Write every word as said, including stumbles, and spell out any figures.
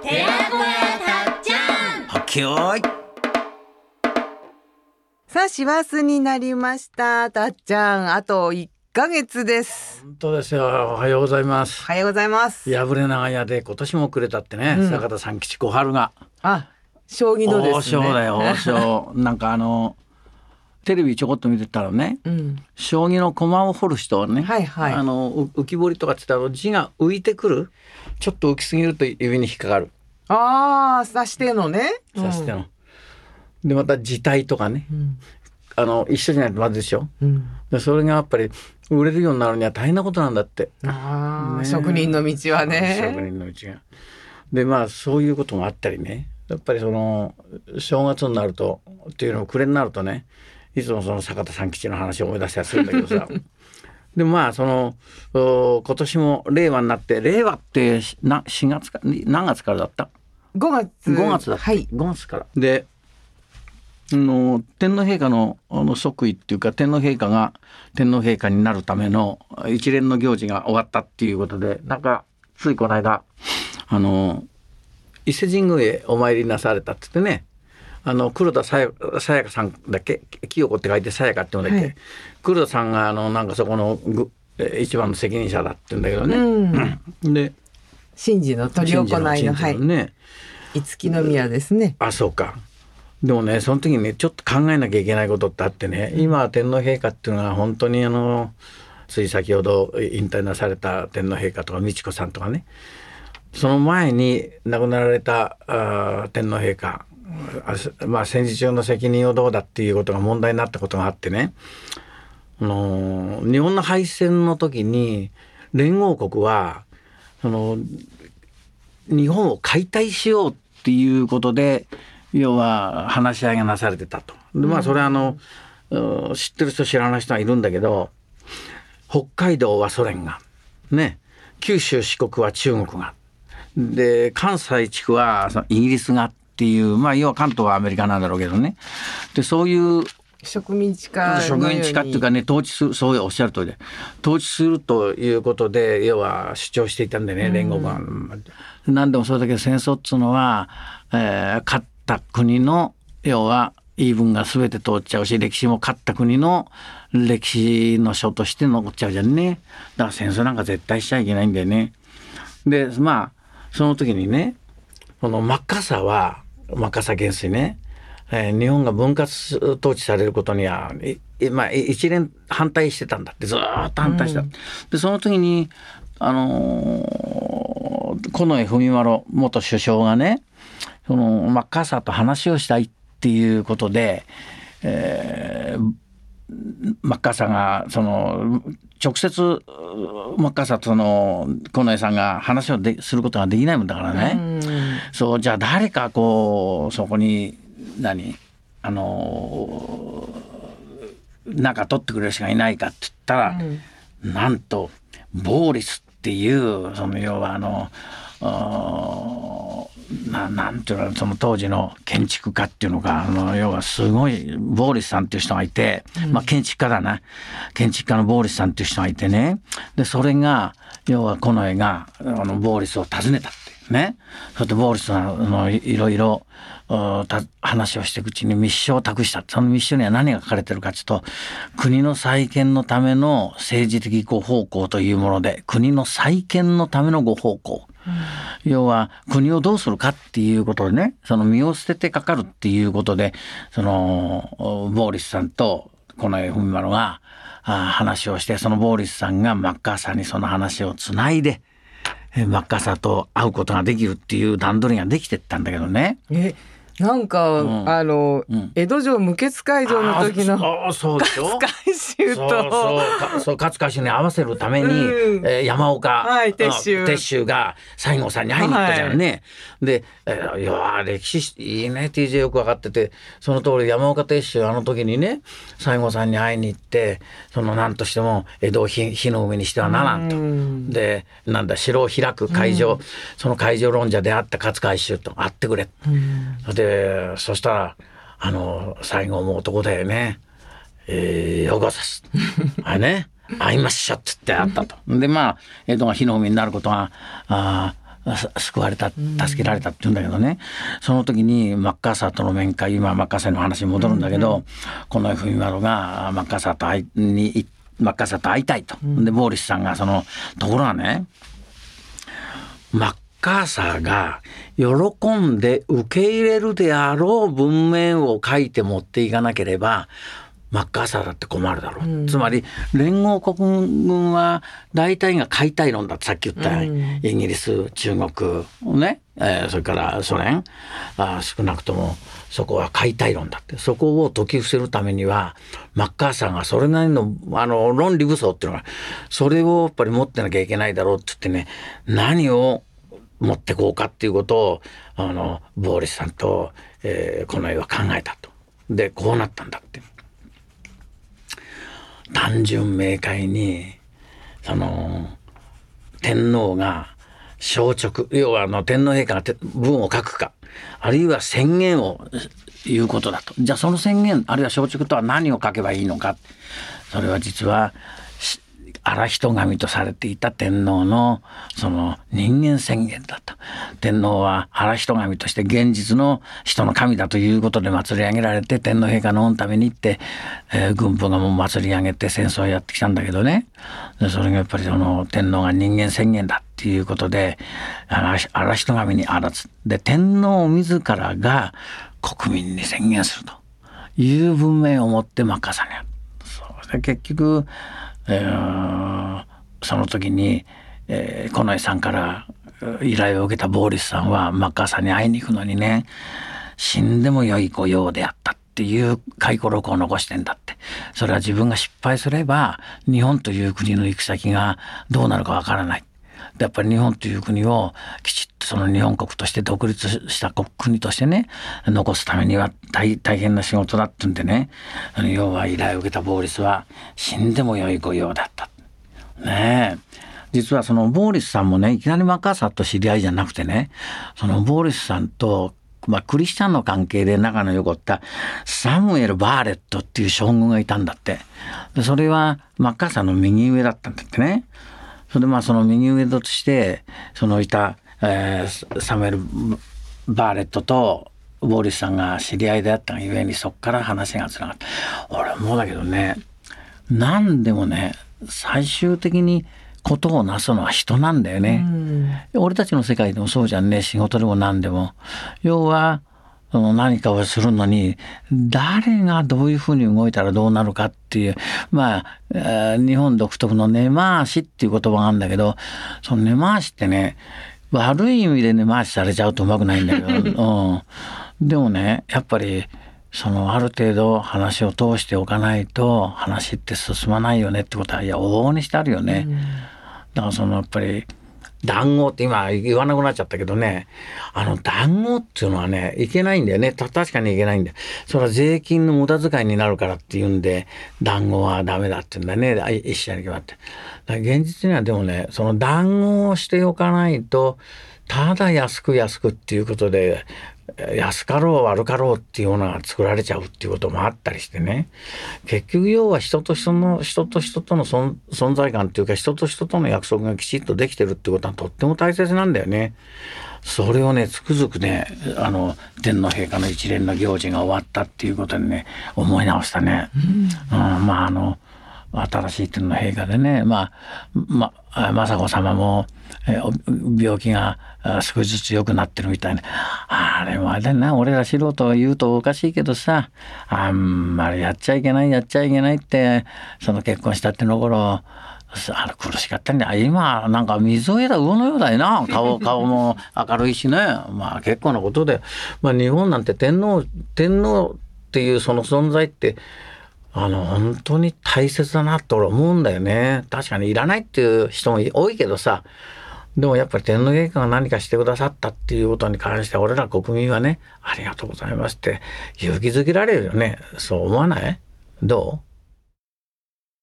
寺子屋たっちゃん。 はっけよーい。 さあ師走になりました。たっちゃんあといっかげつです。 本当ですよ。おはようございます。 おはようございます。 破れ長屋で今年もくれたってね、うん、坂田三吉小春があ将棋のですね。 王将だよ王将なんかあのテレビちょこっと見てたらね、うん、将棋の駒を彫る人はね、はいはい、あの浮き彫りとかって言ったら字が浮いてくる、ちょっと浮きすぎると指に引っかかる。 ああ指し手のね、 指し手の、うん、でまた字体とかね、うん、あの一緒じゃないとまずいでしょ、うん、でそれがやっぱり売れるようになるには大変なことなんだって。 あ、ね、職人の道はね。 職人の道がでまあそういうこともあったりね、やっぱりその正月になるとっていうのも暮れになるとね、いつもその坂田三吉の話を思い出したりするんだけどさでまあその今年も令和になって、令和ってなしがつか何月からだった？ ごがつ。 ごがつだった、はい、ごがつからで、あの天皇陛下の、あの即位っていうか、天皇陛下が天皇陛下になるための一連の行事が終わったっていうことで、なんかついこの間あの伊勢神宮へお参りなされたって言ってね、あの黒田さやかさんだっけ、清子って書いてさやかって言うんだっけ、はい、黒田さんがあのなんかそこの一番の責任者だって言うんだけどね、うん、で神事の執り行いの、のはい、ね、五木宮ですね。 あ、そうか。でもねその時にねちょっと考えなきゃいけないことってあってね、今天皇陛下っていうのは本当にあのつい先ほど引退なされた天皇陛下とか美智子さんとかね、その前に亡くなられたあ天皇陛下、まあ、戦時中の責任をどうだっていうことが問題になったことがあってね、あの日本の敗戦の時に連合国はその日本を解体しようっていうことで要は話し合いがなされてたと。でまあそれはあの、うん、知ってる人知らない人はいるんだけど、北海道はソ連がね、九州四国は中国がで、関西地区はそのイギリスがっていう、まあ要は関東はアメリカなんだろうけどね、でそういう植民地化植民地化っていうかね、統治する、そういうおっしゃる通りで統治するということで要は主張していたんでね、連合が、うん、何でもそうだけど戦争っていうのは、えー、勝った国の要は言い分が全て通っちゃうし、歴史も勝った国の歴史の書として残っちゃうじゃんね。だから戦争なんか絶対しちゃいけないんだよね。でまあその時にね、このマッカーサーはマッカーサー元帥ね、えー、日本が分割統治されることには、まあ、一連反対してたんだって、ずっと反対した、うん、でその時にあのー、近衛文麿元首相がね、そのマッカーサーと話をしたいっていうことで、えー、マッカーサーがその直接マッカーサーとその近衛さんが話をですることができないもんだからね、うん、そうじゃあ誰かこうそこに何あのなんか取ってくれる人がいないかって言ったら、うん、なんとボーリスっていうその要はあのななんていうの、その当時の建築家っていうのが、あの要はすごいボーリスさんっていう人がいて、うん、まあ建築家だな、建築家のボーリスさんっていう人がいてね、でそれが要は近衛があのボーリスを訪ねたってね、それでボーリスのいろいろ話をしていくうちに密書を託した。その密書には何が書かれてるかというと、国の再建のための政治的ご方向というもので、国の再建のためのご方向、うん、要は国をどうするかっていうことでね、その身を捨ててかかるっていうことで、そのボーリスさんと近衛文麿が話をして、そのボーリスさんがマッカーサーにその話をつないでマッカーサーと会うことができるっていう段取りができてったんだけどね。 えなんか、うん、あの、うん、江戸城無血開城の時の勝海舟とそうそうそう勝海舟に合わせるために、うんえー、山岡、 はい、鉄舟鉄舟が西郷さんに会いに行ったじゃんね、はい、で、えー、いや歴史いいね ティージェー よく分かってて、その通り山岡鉄舟あの時にね西郷さんに会いに行って、その何としても江戸を火、火の海にしてはならんと、うん、でなんだ城を開く海上、うん、その海上論者であった勝海舟と会ってくれ、うん、でそしたらあの西郷も男だよね、えー、よこさすあれね会いましょうって言ってあったと。でまあ江戸が火の海になることがあ救われた助けられたって言うんだけどね、その時にマッカーサーとの面会、今マッカーサーの話に戻るんだけど、近衛文麿がマッカーサーと会いにマッカーサーと会いたいと。でボーリスさんがそのところがね、マッカーサーが喜んで受け入れるであろう文面を書いて持っていかなければマッカーサーだって困るだろう、うん、つまり連合国軍は大体が解体論だってさっき言った、うん、イギリス中国ね、えー、それからソ連、あ少なくともそこは解体論だって、そこを解き伏せるためにはマッカーサーがそれなりのあの論理武装っていうのがそれをやっぱり持ってなきゃいけないだろうって言ってね、何を持ってこうかっていうことをあのボーリスさんと、えー、近衛は考えたと。でこうなったんだって、単純明快にその天皇が消直、要はあの天皇陛下が文を書くかあるいは宣言を言うことだと。じゃあその宣言あるいは消直とは何を書けばいいのか、それは実は荒人神とされていた天皇のその人間宣言だと。天皇は荒人神として現実の人の神だということで祭り上げられて、天皇陛下の御ために行って、えー、軍部がもう祭り上げて戦争をやってきたんだけどね、でそれがやっぱりその天皇が人間宣言だっていうことで荒人神にあらずで天皇自らが国民に宣言するという文面を持ってマッカーサーにある。そうで結局えー、その時に、えー、近衛さんから依頼を受けたボーリスさんはマッカーサーに会いに行くのにね、死んでも良い御用であったっていう回顧録を残してんだって。それは自分が失敗すれば日本という国の行く先がどうなるかわからない。やっぱり日本という国をきちっとその日本国として独立した国としてね残すためには 大, 大変な仕事だってんでね、要は依頼を受けたボーリスは死んでも良い御用だったねえ。実はそのボーリスさんもねいきなりマッカーサーと知り合いじゃなくてね、そのボーリスさんとまあ、クリスチャンの関係で仲の良かったサムエル・バーレットっていう将軍がいたんだって。でそれはマッカーサーの右上だったんだってね。それでまあその右上としてそのいた、えー、サムエル・バーレットとボーリスさんが知り合いであったがゆえにそこから話がつながった。俺もうだけどね、何でもね最終的にことをなすのは人なんだよね、うん、俺たちの世界でもそうじゃんね。仕事でも何でも要は何かをするのに誰がどういうふうに動いたらどうなるかっていう、まあ日本独特の根回しっていう言葉があるんだけど、その根回しってね悪い意味で根回しされちゃうとうまくないんだけど、うん、でもねやっぱりそのある程度話を通しておかないと話って進まないよねってことはいや往々にしてあるよね、うん、だからそのやっぱり談合って今言わなくなっちゃったけどね、あの談合っていうのはねいけないんだよね。た確かにいけないんだよ。それは税金の無駄遣いになるからっていうんで談合はダメだって言うんだね、一社に決まって。だから現実にはでもねその談合をしておかないとただ安く安くっていうことで安かろう悪かろうっていうものが作られちゃうっていうこともあったりしてね、結局要は人と人の人と人との存在感っていうか人と人との約束がきちっとできてるってことはとっても大切なんだよね。それをねつくづくねあの天皇陛下の一連の行事が終わったっていうことにね思い直したね、うん、うん、まああの新しい天皇陛下でね、まあ、まあ、雅子さまも、えー、病気が少しずつ良くなってるみたいな。あれもあれだな、俺ら素人が言うとおかしいけどさ、あんまりやっちゃいけないやっちゃいけないってその結婚したっての頃あれ苦しかったんだ。今なんか水を得た魚のようだよな。顔顔も明るいしね、まあ結構なことで、まあ、日本なんて天皇天皇っていうその存在ってあの本当に大切だなと俺思うんだよね。確かにいらないっていう人も多いけどさ、でもやっぱり天皇陛下が何かしてくださったっていうことに関して俺ら国民はねありがとうございますって勇気づけられるよね。そう思わない？どう？